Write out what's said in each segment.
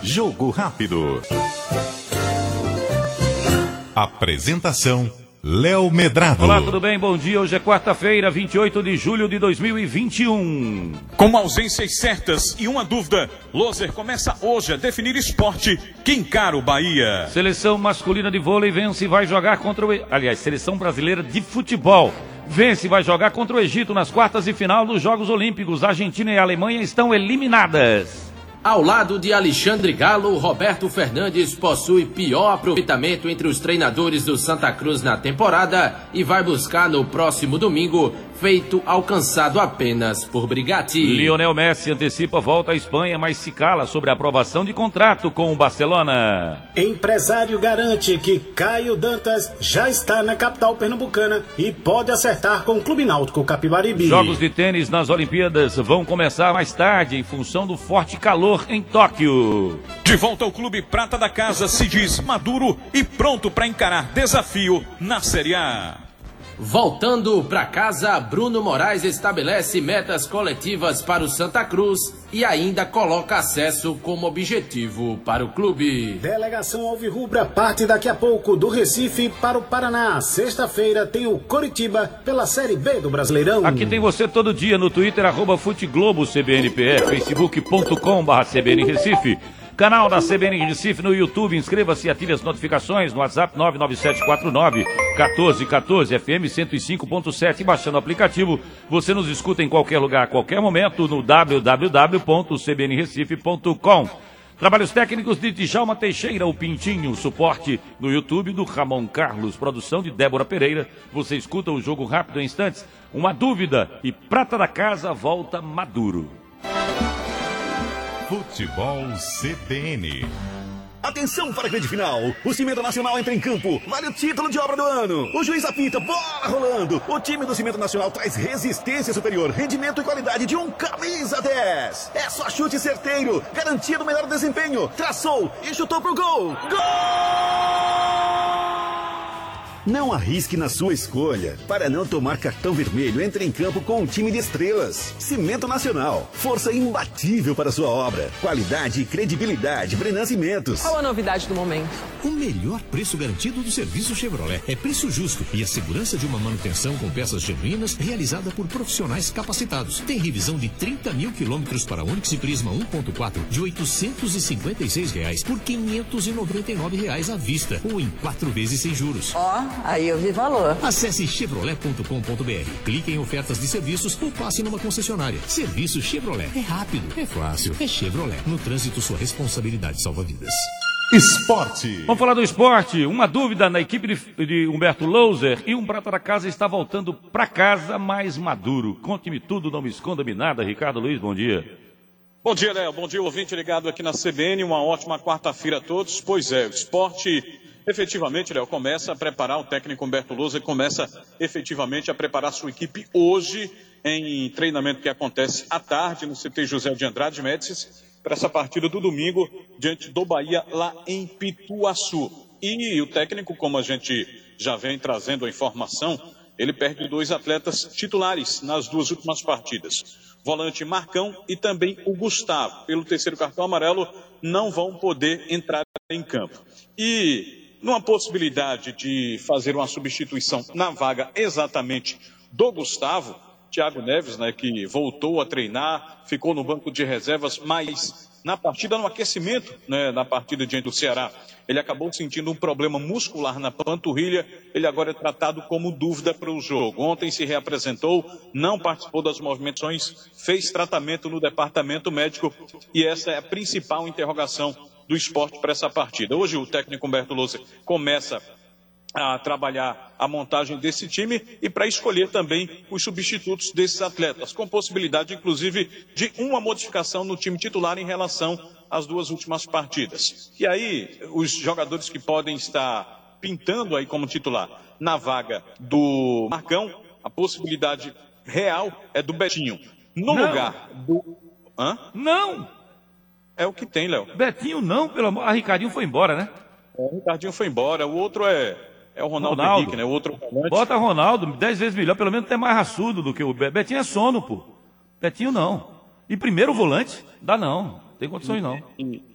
Jogo Rápido. Apresentação: Léo Medrado. Olá, tudo bem? Bom dia. Hoje é quarta-feira, 28 de julho de 2021. Com ausências certas e uma dúvida, Loser começa hoje a definir esporte que encara o Bahia. Seleção masculina de vôlei vence e vai jogar contra o... Aliás, seleção brasileira de futebol vence e vai jogar contra o Egito nas quartas de final dos Jogos Olímpicos. A Argentina e a Alemanha estão eliminadas. Ao lado de Alexandre Galo, Roberto Fernandes possui pior aproveitamento entre os treinadores do Santa Cruz na temporada e vai buscar no próximo domingo feito alcançado apenas por Brigatti. Lionel Messi antecipa a volta à Espanha, mas se cala sobre a aprovação de contrato com o Barcelona. Empresário garante que Caio Dantas já está na capital pernambucana e pode acertar com o Clube Náutico Capibaribe. Jogos de tênis nas Olimpíadas vão começar mais tarde em função do forte calor em Tóquio. De volta ao Clube Prata da Casa, se diz maduro e pronto para encarar desafio na Série A. Voltando para casa, Bruno Moraes estabelece metas coletivas para o Santa Cruz e ainda coloca acesso como objetivo para o clube. Delegação alvirrubra parte daqui a pouco do Recife para o Paraná. Sexta-feira tem o Coritiba pela Série B do Brasileirão. Aqui tem você todo dia no Twitter, @FuteGloboCBNPE, Facebook.com/CBN Recife. Canal da CBN Recife no YouTube. Inscreva-se e ative as notificações no WhatsApp 99749-1414 FM 105.7. Baixando o aplicativo, você nos escuta em qualquer lugar, a qualquer momento no www.cbnrecife.com. Trabalhos técnicos de Djalma Teixeira, o Pintinho. Suporte no YouTube do Ramon Carlos. Produção de Débora Pereira. Você escuta o Jogo Rápido em instantes. Uma dúvida e Prata da Casa volta maduro. Futebol CBN. Atenção para a grande final. O Cimento Nacional entra em campo. Vale o título de obra do ano. O juiz apita, bola rolando. O time do Cimento Nacional traz resistência superior, rendimento e qualidade de um camisa 10. É só chute certeiro, garantia do melhor desempenho. Traçou e chutou pro gol. Gol! Não arrisque na sua escolha. Para não tomar cartão vermelho, entre em campo com um time de estrelas. Cimento Nacional. Força imbatível para sua obra. Qualidade e credibilidade. Brenan Cimentos. Qual a novidade do momento? O melhor preço garantido do serviço Chevrolet. É preço justo e a segurança de uma manutenção com peças genuínas realizada por profissionais capacitados. Tem revisão de 30 mil quilômetros para Onix e Prisma 1.4 de R$ 856 por R$ 599 à vista ou em 4 vezes sem juros. Aí eu vi valor. Acesse chevrolet.com.br, clique em ofertas de serviços ou passe numa concessionária. Serviço Chevrolet. É rápido, é fácil, é Chevrolet. No trânsito, sua responsabilidade salva vidas. Esporte. Vamos falar do esporte. Uma dúvida na equipe de Humberto Loser e um Prata da Casa está voltando para casa mais maduro. Conte-me tudo, não me esconda-me nada. Ricardo Luiz, bom dia. Bom dia, Léo. Bom dia, ouvinte ligado aqui na CBN. Uma ótima quarta-feira a todos. Pois é, o esporte... Efetivamente, Léo, começa a preparar, o técnico Humberto Loser começa efetivamente a preparar sua equipe hoje em treinamento que acontece à tarde no CT José de Andrade Médicis para essa partida do domingo diante do Bahia lá em Pituaçu. E o técnico, como a gente já vem trazendo a informação, ele perde 2 atletas titulares nas 2 últimas partidas. Volante Marcão e também o Gustavo, pelo 3º cartão amarelo, não vão poder entrar em campo. E numa possibilidade de fazer uma substituição na vaga exatamente do Gustavo, Thiago Neves, né, que voltou a treinar, ficou no banco de reservas, mas na partida, no aquecimento, né, na partida diante do Ceará, ele acabou sentindo um problema muscular na panturrilha, ele agora é tratado como dúvida para o jogo. Ontem se reapresentou, não participou das movimentações, fez tratamento no departamento médico e essa é a principal interrogação do esporte para essa partida. Hoje o técnico Humberto Loser começa a trabalhar a montagem desse time e para escolher também os substitutos desses atletas, com possibilidade inclusive de uma modificação no time titular em relação às 2 últimas partidas. E aí os jogadores que podem estar pintando aí como titular na vaga do Marcão, a possibilidade real é do Betinho. No lugar do... Não! É o que tem, Léo. Betinho não, pelo amor... Ricardinho foi embora, né? O Ricardinho foi embora. O outro é o Ronaldo Henrique, né? O outro volante. Bota Ronaldo, 10 vezes melhor. Pelo menos tem mais raçudo do que o Betinho. É sono, pô. Betinho não. E primeiro volante? Dá não. Tem condições não.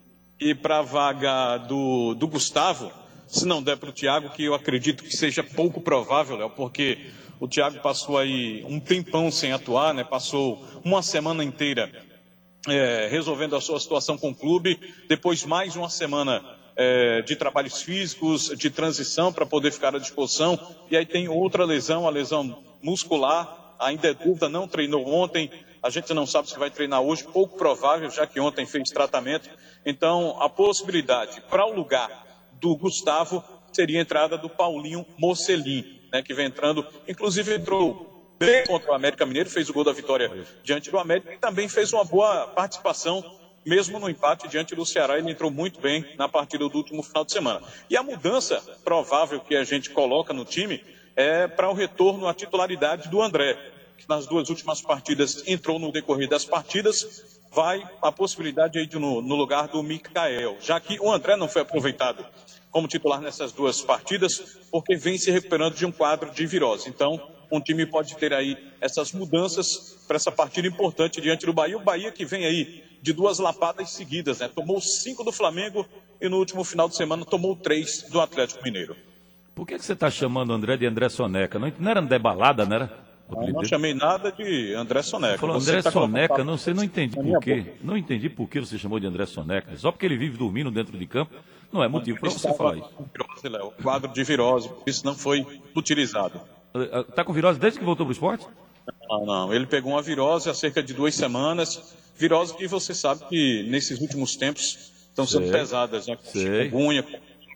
E para a vaga do Gustavo, se não der para o Thiago, que eu acredito que seja pouco provável, Léo, porque o Thiago passou aí um tempão sem atuar, né? Passou uma semana inteira resolvendo a sua situação com o clube, depois mais uma semana de trabalhos físicos, de transição para poder ficar à disposição, e aí tem outra lesão, a lesão muscular, ainda é dúvida, não treinou ontem, a gente não sabe se vai treinar hoje, pouco provável, já que ontem fez tratamento. Então, a possibilidade para o lugar do Gustavo seria a entrada do Paulinho Mocelin, né, que vem entrando, inclusive entrou bem contra o América Mineiro, fez o gol da vitória diante do América e também fez uma boa participação, mesmo no empate diante do Ceará, ele entrou muito bem na partida do último final de semana. E a mudança provável que a gente coloca no time é para o retorno à titularidade do André, que nas 2 últimas partidas entrou no decorrer das partidas, vai a possibilidade aí de no lugar do Mikael, já que o André não foi aproveitado como titular nessas 2 partidas, porque vem se recuperando de um quadro de virose. Então, um time pode ter aí essas mudanças para essa partida importante diante do Bahia. O Bahia que vem aí de 2 lapadas seguidas, né? Tomou 5 do Flamengo e no último final de semana tomou 3 do Atlético Mineiro. Por que você está chamando o André de André Soneca? Não era André Balada, não era? Não chamei nada de André Soneca. Falou André Soneca, não entendi por quê. Não entendi por que você chamou de André Soneca. Só porque ele vive dormindo dentro de campo, não é motivo para você falar isso. O quadro de virose, isso não foi utilizado. Está com virose desde que voltou para o esporte? Não. Ele pegou uma virose há cerca de 2 semanas. Virose que você sabe que nesses últimos tempos estão sendo pesadas, né? Chikungunya.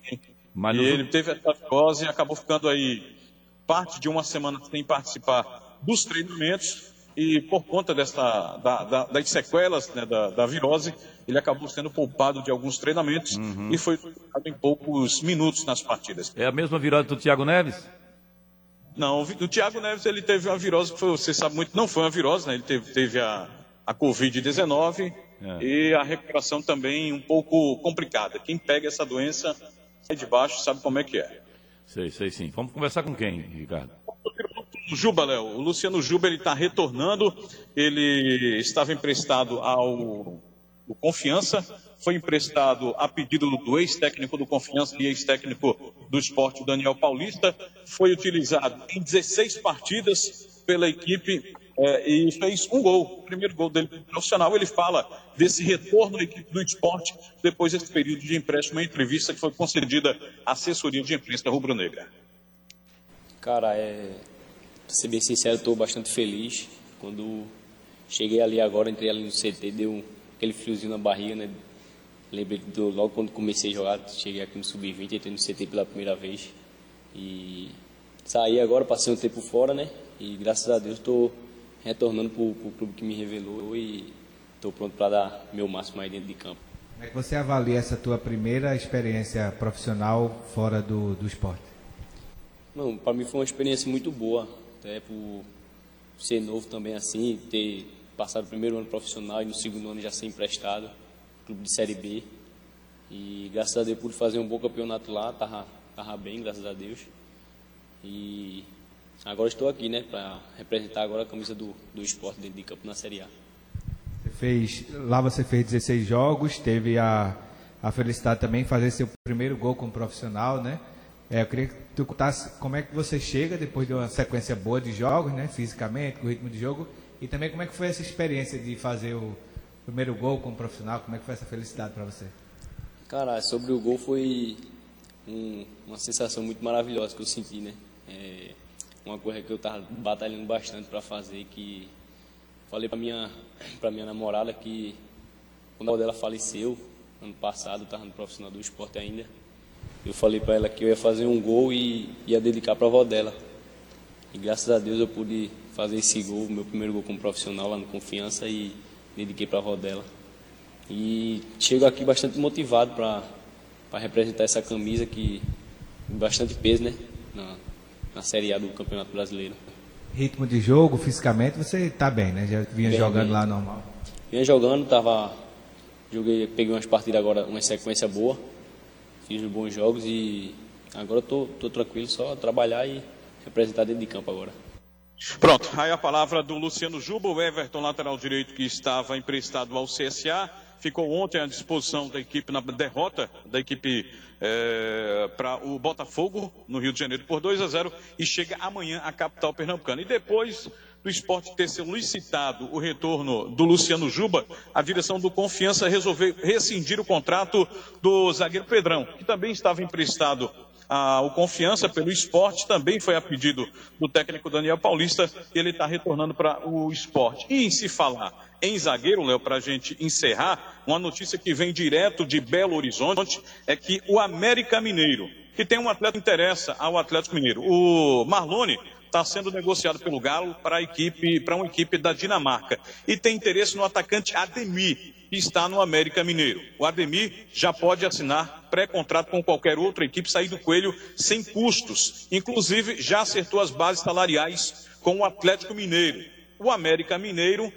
E ele teve essa virose e acabou ficando aí parte de uma semana sem participar dos treinamentos e por conta das sequelas, né, da virose, ele acabou sendo poupado de alguns treinamentos e foi colocado em poucos minutos nas partidas. É a mesma virose do Thiago Neves? Não, o Thiago Neves ele teve uma virose que você sabe muito, não foi uma virose, né? Ele teve a Covid-19 e a recuperação também um pouco complicada. Quem pega essa doença sai de baixo, sabe como é que é. Sei sim. Vamos conversar com quem, Ricardo? O Juba, Léo. O Luciano Juba, ele está retornando. Ele estava emprestado ao Confiança. Foi emprestado a pedido do ex-técnico do Confiança e ex-técnico do Sport, Daniel Paulista. Foi utilizado em 16 partidas pela equipe e fez um gol. O primeiro gol dele profissional. Ele fala desse retorno à equipe do Sport depois desse período de empréstimo. Uma entrevista que foi concedida à assessoria de imprensa rubro-negra. Cara, pra ser bem sincero, estou bastante feliz. Quando cheguei ali agora, entrei ali no CT, deu aquele friozinho na barriga, né? Lembrei logo quando comecei a jogar, cheguei aqui no Sub-20, entrei no CT pela primeira vez. E saí agora, passei um tempo fora, né? E graças a Deus estou retornando pro clube que me revelou e estou pronto para dar meu máximo aí dentro de campo. Como é que você avalia essa tua primeira experiência profissional fora do esporte? Para mim foi uma experiência muito boa, até por ser novo também assim, ter passado o primeiro ano profissional e no segundo ano já ser emprestado, clube de Série B. E graças a Deus pude fazer um bom campeonato lá, tava bem, graças a Deus. E agora estou aqui, né, para representar agora a camisa do esporte dentro de campo na Série A. Lá você fez 16 jogos, teve a felicidade também de fazer seu primeiro gol como profissional, né? Eu queria que tu contasse como é que você chega depois de uma sequência boa de jogos, né, fisicamente, com o ritmo de jogo, e também como é que foi essa experiência de fazer o primeiro gol como profissional, como é que foi essa felicidade para você? Cara, sobre o gol foi uma sensação muito maravilhosa que eu senti, né? Uma coisa que eu estava batalhando bastante para fazer, que falei para minha namorada que quando a avó dela faleceu, ano passado, eu estava no profissional do esporte ainda, eu falei para ela que eu ia fazer um gol e ia dedicar para a avó dela. E graças a Deus eu pude fazer esse gol, meu primeiro gol como profissional lá no Confiança, e dediquei para a avó dela. E chego aqui bastante motivado para representar essa camisa que tem bastante peso, né, na Série A do Campeonato Brasileiro. Ritmo de jogo, fisicamente, você está bem, né? Já vinha jogando lá normal? Vinha jogando, peguei umas partidas agora, uma sequência boa, fiz bons jogos e agora estou tranquilo, só trabalhar e representar dentro de campo agora. Pronto, aí a palavra do Luciano Juba, o Everton, lateral direito, que estava emprestado ao CSA, ficou ontem à disposição da equipe na derrota da equipe para o Botafogo no Rio de Janeiro por 2-0 e chega amanhã à capital pernambucana. E depois do Sport ter solicitado o retorno do Luciano Juba, a direção do Confiança resolveu rescindir o contrato do zagueiro Pedrão, que também estava emprestado ao Confiança pelo Sport, também foi a pedido do técnico Daniel Paulista, e ele está retornando para o Sport. E em se falar em zagueiro, Léo, para a gente encerrar, uma notícia que vem direto de Belo Horizonte é que o América Mineiro, que tem um atleta que interessa ao Atlético Mineiro, o Marlone, está sendo negociado pelo Galo para uma equipe da Dinamarca. E tem interesse no atacante Ademir, que está no América Mineiro. O Ademir já pode assinar pré-contrato com qualquer outra equipe, sair do Coelho sem custos. Inclusive, já acertou as bases salariais com o Atlético Mineiro. O América Mineiro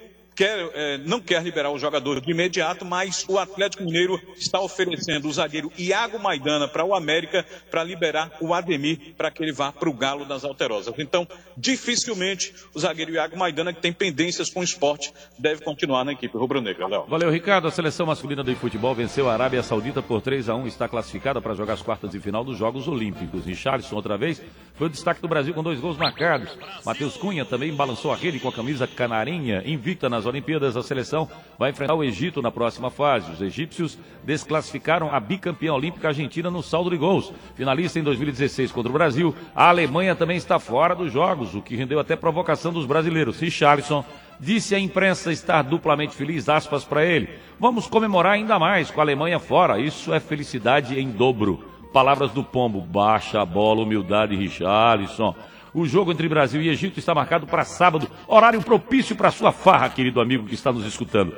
não quer liberar o jogador de imediato, mas o Atlético Mineiro está oferecendo o zagueiro Iago Maidana para o América para liberar o Ademir para que ele vá para o Galo das Alterosas. Então, dificilmente o zagueiro Iago Maidana, que tem pendências com o Sport, deve continuar na equipe rubro-negra, Léo. Valeu, Ricardo. A seleção masculina de futebol venceu a Arábia Saudita por 3-1, está classificada para jogar as quartas de final dos Jogos Olímpicos. Richarlison, outra vez, foi o destaque do Brasil com 2 gols marcados. Matheus Cunha também balançou a rede com a camisa canarinha, invicta nas Olimpíadas. A seleção vai enfrentar o Egito na próxima fase. Os egípcios desclassificaram a bicampeã olímpica argentina no saldo de gols. Finalista em 2016 contra o Brasil, a Alemanha também está fora dos jogos, o que rendeu até provocação dos brasileiros. Richarlison disse à imprensa estar duplamente feliz, aspas para ele: vamos comemorar ainda mais com a Alemanha fora, isso é felicidade em dobro. Palavras do Pombo: baixa a bola, humildade, Richarlison. O jogo entre Brasil e Egito está marcado para sábado, horário propício para sua farra, querido amigo que está nos escutando.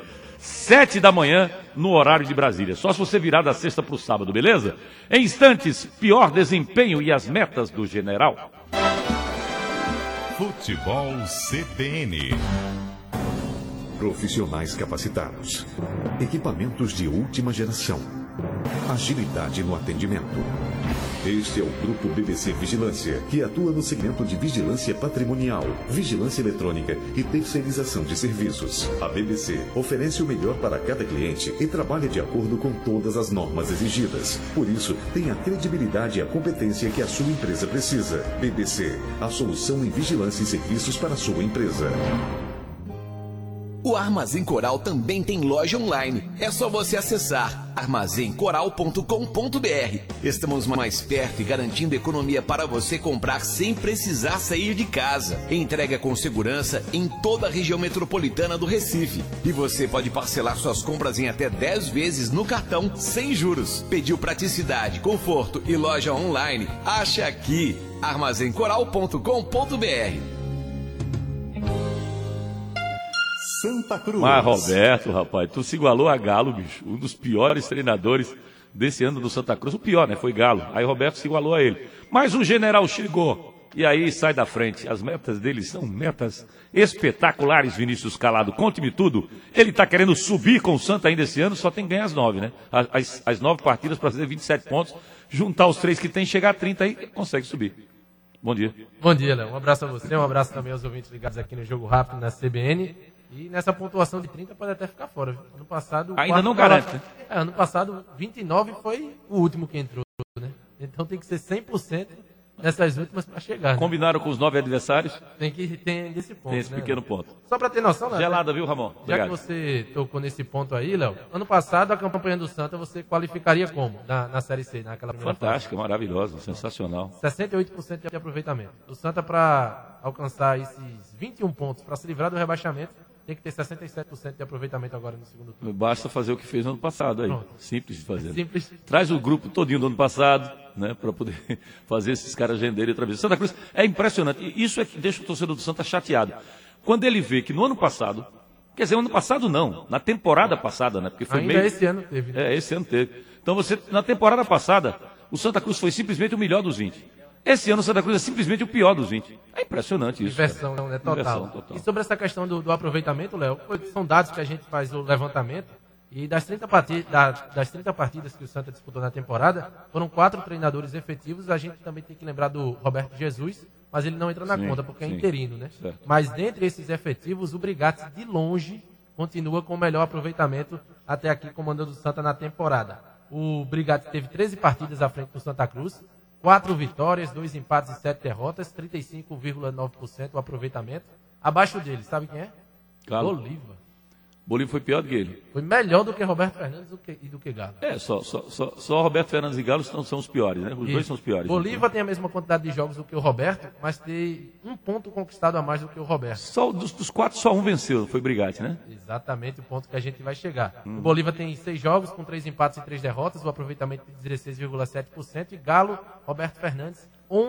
7 da manhã, no horário de Brasília. Só se você virar da sexta para o sábado, beleza? Em instantes, pior desempenho e as metas do general. Futebol CBN. Profissionais capacitados. Equipamentos de última geração. Agilidade no atendimento. Este é o Grupo BBC Vigilância, que atua no segmento de vigilância patrimonial, vigilância eletrônica e terceirização de serviços. A BBC oferece o melhor para cada cliente e trabalha de acordo com todas as normas exigidas. Por isso, tem a credibilidade e a competência que a sua empresa precisa. BBC, a solução em vigilância e serviços para a sua empresa. O Armazém Coral também tem loja online. É só você acessar armazencoral.com.br. Estamos mais perto e garantindo economia para você comprar sem precisar sair de casa. Entrega com segurança em toda a região metropolitana do Recife. E você pode parcelar suas compras em até 10 vezes no cartão, sem juros. Pediu praticidade, conforto e loja online? Acha aqui, armazencoral.com.br. Santa Cruz. Mas, Roberto, rapaz, tu se igualou a Galo, bicho. Um dos piores treinadores desse ano do Santa Cruz. O pior, né? Foi Galo. Aí Roberto se igualou a ele. Mas o general chegou. E aí sai da frente. As metas dele são metas espetaculares, Vinícius Calado. Conte-me tudo. Ele tá querendo subir com o Santa ainda esse ano, só tem que ganhar as 9, né? As 9 partidas para fazer 27 pontos. Juntar os 3 que tem, chegar a 30 aí, consegue subir. Bom dia. Bom dia, Léo. Um abraço a você, um abraço também aos ouvintes ligados aqui no Jogo Rápido, na CBN. E nessa pontuação de 30 pode até ficar fora. Ano passado... Ainda não garante, né? Ano passado, 29 foi o último que entrou, né? Então tem que ser 100% nessas últimas para chegar. Combinaram, né, com os 9 adversários? Tem esse ponto, tem esse, né, pequeno ponto. Só para ter noção, Léo. Gelada, viu, Ramon? Já que você tocou nesse ponto aí, Léo, ano passado a campanha do Santa você qualificaria como na Série C, naquela primeira fantástica, maravilhosa, sensacional. 68% de aproveitamento. O Santa, para alcançar esses 21 pontos, para se livrar do rebaixamento, tem que ter 67% de aproveitamento agora no segundo turno. Basta fazer o que fez no ano passado aí. Pronto. Simples de fazer. Simples. Traz o grupo todinho do ano passado, né, para poder fazer esses caras renderem outra vez. Santa Cruz é impressionante. E isso é que deixa o torcedor do Santa chateado. Quando ele vê que no ano passado, quer dizer, ano passado não, na temporada passada, né, porque foi ainda esse ano teve. Né? Esse ano teve. Então na temporada passada, o Santa Cruz foi simplesmente o melhor dos 20. Esse ano o Santa Cruz é simplesmente o pior dos 20. É impressionante isso. Inversão, né? Total. E sobre essa questão do aproveitamento, Léo, são dados que a gente faz o levantamento. E das 30 partidas que o Santa disputou na temporada, foram 4 treinadores efetivos. A gente também tem que lembrar do Roberto Jesus, mas ele não entra na conta porque é interino, né? Certo. Mas dentre esses efetivos, o Brigatti, de longe, continua com o melhor aproveitamento até aqui comandando o Santa na temporada. O Brigatti teve 13 partidas à frente do Santa Cruz, 4 vitórias, 2 empates e 7 derrotas, 35,9% o aproveitamento. Abaixo dele, sabe quem é? Galo. Bolívar. Bolívar foi pior do que ele. Foi melhor do que Roberto Fernandes e do que Galo. Só Roberto Fernandes e Galo são os piores, né? Os dois são os piores. Bolívar então. tem a mesma quantidade de jogos do que o Roberto, mas tem um ponto conquistado a mais do que o Roberto. Só dos 4, só um venceu, foi Brigatti, né? Exatamente o ponto que a gente vai chegar. O Bolívar tem 6 jogos, com 3 empates e 3 derrotas, o aproveitamento de 16,7%, e Galo, Roberto Fernandes,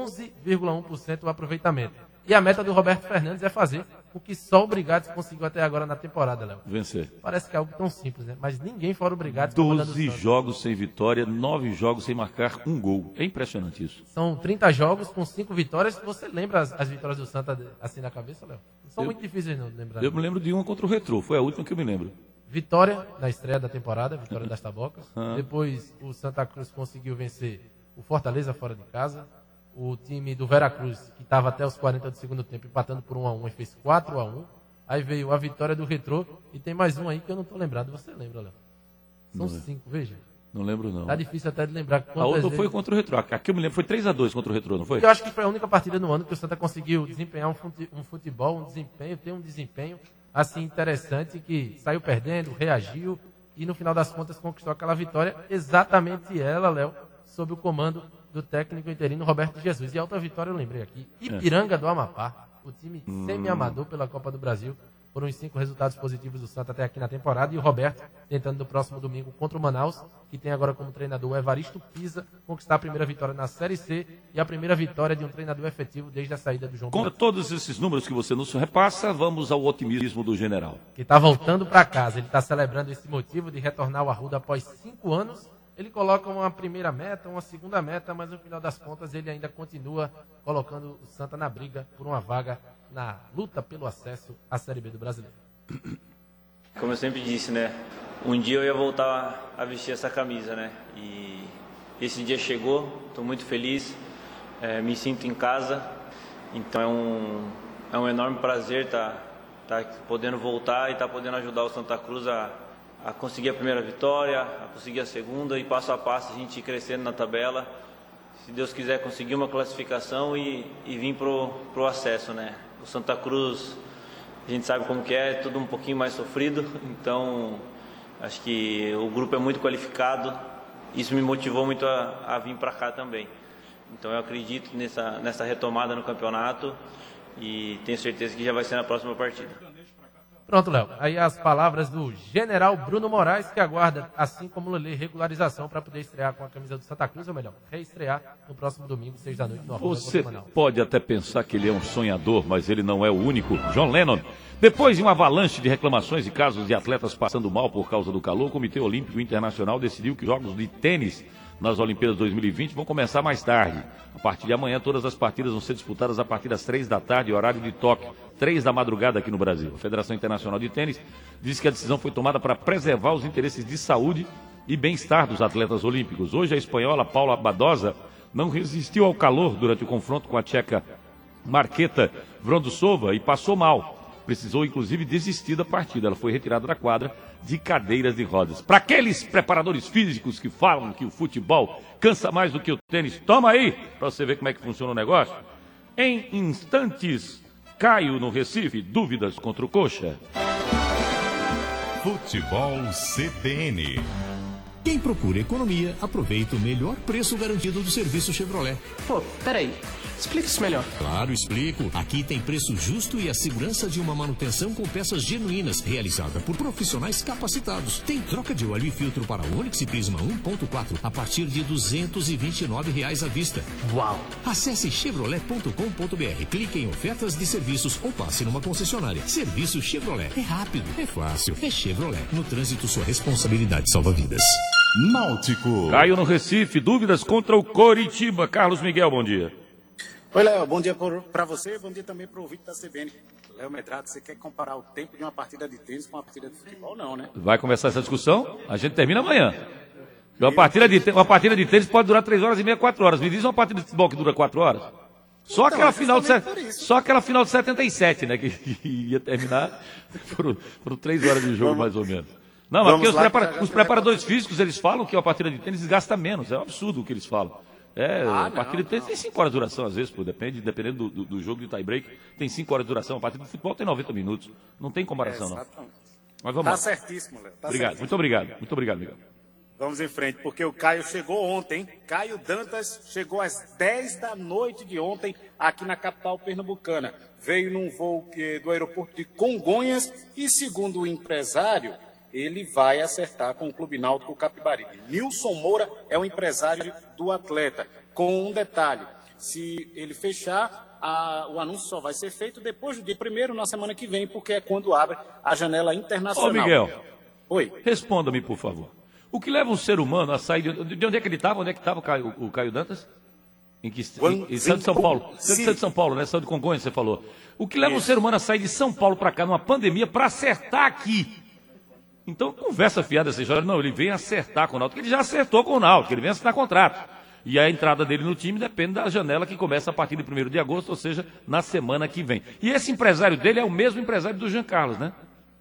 11,1% o aproveitamento. E a meta do Roberto Fernandes é fazer o que só o Brigatti conseguiu até agora na temporada, Léo. Vencer. Parece que é algo tão simples, né? Mas ninguém fora o Brigatti. 12 jogos sem vitória, 9 jogos sem marcar um gol. É impressionante isso. São 30 jogos com 5 vitórias. Você lembra as vitórias do Santa assim na cabeça, Léo? Não são muito difíceis não de lembrar. Eu me lembro de uma contra o Retrô, foi a última que eu me lembro. Vitória na estreia da temporada, vitória das Tabocas. Depois o Santa Cruz conseguiu vencer o Fortaleza fora de casa. O time do Veracruz, que estava até os 40 do segundo tempo, empatando por 1-1 e fez 4-1. Aí veio a vitória do Retrô e tem mais um aí que eu não estou lembrado. Você lembra, Léo? São 5, veja. Não lembro, não. Tá difícil até de lembrar. A outra foi contra o Retrô. Aqui eu me lembro, foi 3-2 contra o Retrô, não foi? Eu acho que foi a única partida no ano que o Santa conseguiu desempenhar um futebol, ter um desempenho assim interessante, que saiu perdendo, reagiu e no final das contas conquistou aquela vitória. Exatamente ela, Léo, sob o comando do técnico interino Roberto Jesus. E a outra vitória eu lembrei aqui, Ipiranga do Amapá, o time semi-amador pela Copa do Brasil. Foram os 5 resultados positivos do Santa até aqui na temporada. E o Roberto tentando no próximo domingo contra o Manaus, que tem agora como treinador o Evaristo Pisa, conquistar a primeira vitória na Série C e a primeira vitória de um treinador efetivo desde a saída do João Contra todos esses números que você nos repassa, vamos ao otimismo do general. Que está voltando para casa. Ele está celebrando esse motivo de retornar ao Arruda após 5 anos. Ele coloca uma primeira meta, uma segunda meta, mas no final das contas ele ainda continua colocando o Santa na briga por uma vaga na luta pelo acesso à Série B do Brasileiro. Como eu sempre disse, né? Um dia eu ia voltar a vestir essa camisa, né? E esse dia chegou, estou muito feliz, me sinto em casa. Então é um enorme prazer tá podendo voltar e estar podendo ajudar o Santa Cruz a conseguir a primeira vitória, a conseguir a segunda e passo a passo a gente ir crescendo na tabela. Se Deus quiser conseguir uma classificação e vir pro acesso, né? O Santa Cruz, a gente sabe como que é tudo um pouquinho mais sofrido, então acho que o grupo é muito qualificado, isso me motivou muito a vir para cá também. Então eu acredito nessa retomada no campeonato e tenho certeza que já vai ser na próxima partida. Pronto, Léo. Aí as palavras do general Bruno Moraes, que aguarda, assim como o Lelê, regularização para poder estrear com a camisa do Santa Cruz, ou melhor, reestrear no próximo domingo, 6 da noite, no Arruda. Você pode até pensar que ele é um sonhador, mas ele não é o único. John Lennon, depois de uma avalanche de reclamações e casos de atletas passando mal por causa do calor, o Comitê Olímpico Internacional decidiu que jogos de tênis nas Olimpíadas 2020 vão começar mais tarde. A partir de amanhã, todas as partidas vão ser disputadas a partir das 3 da tarde, horário de Tóquio, 3 da madrugada aqui no Brasil. A Federação Internacional de Tênis disse que a decisão foi tomada para preservar os interesses de saúde e bem-estar dos atletas olímpicos. Hoje, a espanhola Paula Badosa não resistiu ao calor durante o confronto com a tcheca Marketa Vondrousova e passou mal. Precisou, inclusive, desistir da partida. Ela foi retirada da quadra de cadeiras de rodas. Para aqueles preparadores físicos que falam que o futebol cansa mais do que o tênis, toma aí, para você ver como é que funciona o negócio. Em instantes, Caio no Recife, dúvidas contra o Coxa. Futebol CBN. Quem procura economia, aproveita o melhor preço garantido do serviço Chevrolet. Pô, peraí. Explica isso melhor. Claro, explico. Aqui tem preço justo e a segurança de uma manutenção com peças genuínas, realizada por profissionais capacitados. Tem troca de óleo e filtro para Onix e Prisma 1.4 a partir de R$ 229 à vista. Uau! Acesse chevrolet.com.br, clique em ofertas de serviços ou passe numa concessionária. Serviço Chevrolet. É rápido, é fácil, é Chevrolet. No trânsito, sua responsabilidade salva vidas. Náutico. Caio no Recife, dúvidas contra o Coritiba. Carlos Miguel, bom dia. Oi, Léo, bom dia para você, bom dia também para o ouvinte da CBN. Léo Medrado, você quer comparar o tempo de uma partida de tênis com uma partida de futebol? Não, né? Vai começar essa discussão? A gente termina amanhã. Uma partida de tênis pode durar 3 horas e meia, 4 horas. Me diz uma partida de futebol que dura 4 horas? Só aquela final de 77, né? Que ia terminar. Foram 3 horas de jogo, mais ou menos. Não, mas porque os preparadores físicos, eles falam que a partida de tênis gasta menos. É um absurdo o que eles falam. A partida de tênis tem 5 horas de duração, às vezes, dependendo do jogo de tie-break, tem 5 horas de duração. A partida de futebol tem 90 minutos. Não tem comparação, não. Mas vamos lá. Certíssimo, Léo. Obrigado, muito obrigado. Muito obrigado, Miguel. Vamos em frente, porque o Caio chegou ontem. Caio Dantas chegou às 10 da noite de ontem aqui na capital pernambucana. Veio num voo do aeroporto de Congonhas e, segundo o empresário, ele vai acertar com o Clube Náutico Capibaribe. Nilson Moura é o empresário do atleta, com um detalhe: se ele fechar, o anúncio só vai ser feito depois do dia 1º, na semana que vem, porque é quando abre a janela internacional. Ô, Miguel. Oi. Responda-me, por favor. O que leva um ser humano a sair de onde é que ele estava? Onde é que estava o Caio Dantas? Em São de São Paulo. De São Paulo, né? São de Congonhas, você falou. O que leva um ser humano a sair de São Paulo para cá numa pandemia para acertar aqui? Então, conversa fiada essa história. Não, ele vem acertar com o Náutico. Ele já acertou com o Náutico, ele vem assinar contrato. E a entrada dele no time depende da janela que começa a partir de 1º de agosto, ou seja, na semana que vem. E esse empresário dele é o mesmo empresário do Jean Carlos, né?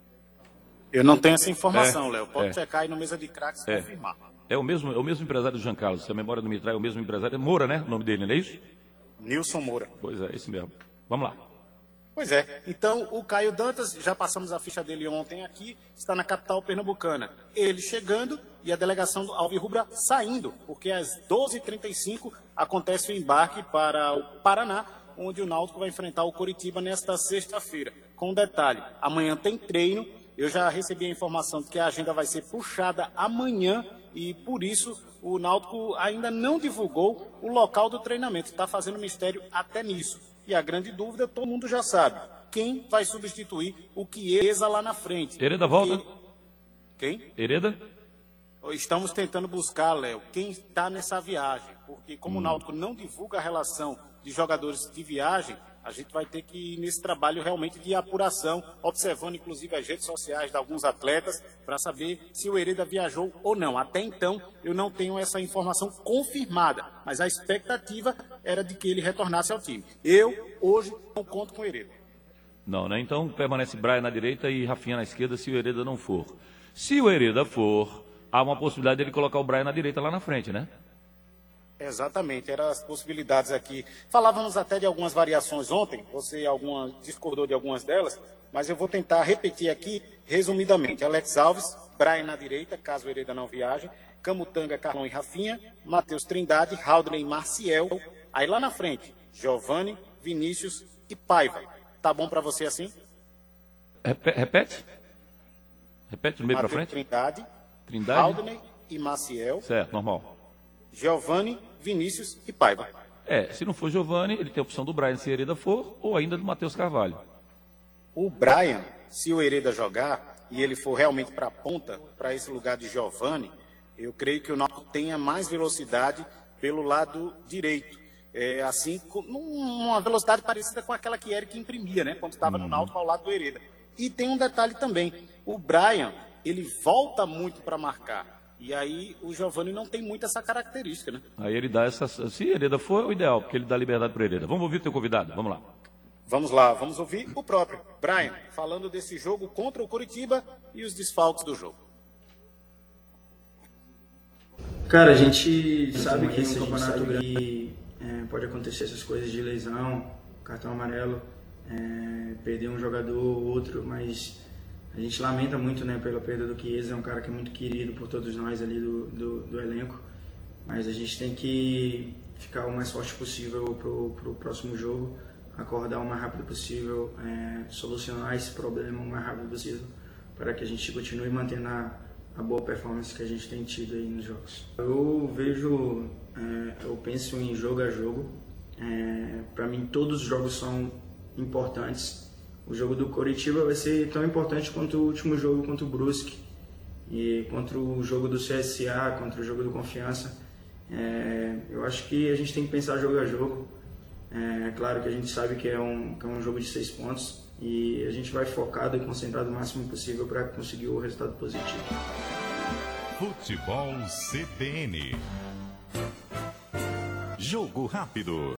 Eu não tenho essa informação, Léo. Pode checar aí no Mesa de Craques e confirmar. É o mesmo empresário do Jean Carlos. Se a memória não me trai, é o mesmo empresário. É Moura, né? O nome dele, não é isso? Nilson Moura. Pois é, esse mesmo. Vamos lá. Pois é. Então, o Caio Dantas, já passamos a ficha dele ontem aqui, está na capital pernambucana. Ele chegando e a delegação do Alvirrubra saindo, porque às 12h35 acontece o embarque para o Paraná, onde o Náutico vai enfrentar o Coritiba nesta sexta-feira. Com um detalhe, amanhã tem treino. Eu já recebi a informação de que a agenda vai ser puxada amanhã e, por isso, o Náutico ainda não divulgou o local do treinamento. Está fazendo mistério até nisso. E a grande dúvida, todo mundo já sabe. Quem vai substituir o Chiesa lá na frente? Hereda volta? Quem? Hereda? Estamos tentando buscar, Léo, quem está nessa viagem. Porque como o Náutico não divulga a relação de jogadores de viagem, a gente vai ter que ir nesse trabalho realmente de apuração, observando inclusive as redes sociais de alguns atletas, para saber se o Hereda viajou ou não. Até então, eu não tenho essa informação confirmada, mas a expectativa era de que ele retornasse ao time. Eu, hoje, não conto com o Hereda. Não, né? Então permanece Brian na direita e Rafinha na esquerda se o Hereda não for. Se o Hereda for, há uma possibilidade dele colocar o Brian na direita lá na frente, né? Exatamente, eram as possibilidades aqui. Falávamos até de algumas variações ontem, você discordou de algumas delas, mas eu vou tentar repetir aqui resumidamente. Alex Alves, Brian na direita, caso o Hereda não viaje, Camutanga, Carlão e Rafinha, Matheus Trindade, Haldley e Marciel. Aí lá na frente, Giovani, Vinícius e Paiva. Tá bom para você assim? Repete? Repete do meio para frente? Trindade, Haldley e Marciel. Certo, normal. Giovani, Vinícius e Paiva. Se não for Giovani, ele tem a opção do Brian se Hereda for, ou ainda do Matheus Carvalho. O Brian, se o Hereda jogar, e ele for realmente para a ponta, para esse lugar de Giovani, eu creio que o Náutico tenha mais velocidade pelo lado direito. Assim, uma velocidade parecida com aquela que Eric imprimia, né? Quando estava no Náutico ao lado do Hereda. E tem um detalhe também, o Brian, ele volta muito para marcar. E aí o Giovani não tem muito essa característica, né? Aí ele dá essa... Se Hereda for, é o ideal, porque ele dá liberdade para Hereda. Vamos ouvir o teu convidado, vamos lá. Vamos lá, vamos ouvir o próprio Brian, falando desse jogo contra o Coritiba e os desfalques do jogo. Cara, a gente sabe que esse campeonato grande pode acontecer essas coisas de lesão, cartão amarelo, perder um jogador ou outro, mas... A gente lamenta muito, né, pela perda do Chiesa, é um cara que é muito querido por todos nós ali do elenco, mas a gente tem que ficar o mais forte possível pro próximo jogo, acordar o mais rápido possível, solucionar esse problema o mais rápido possível, para que a gente continue mantendo a boa performance que a gente tem tido aí nos jogos. Eu penso em jogo a jogo, para mim todos os jogos são importantes. O jogo do Coritiba vai ser tão importante quanto o último jogo contra o Brusque e contra o jogo do CSA, contra o jogo do Confiança. Eu acho que a gente tem que pensar jogo a jogo. É claro que a gente sabe que é um jogo de 6 pontos e a gente vai focado e concentrado o máximo possível para conseguir o resultado positivo. Futebol CBN. Jogo rápido.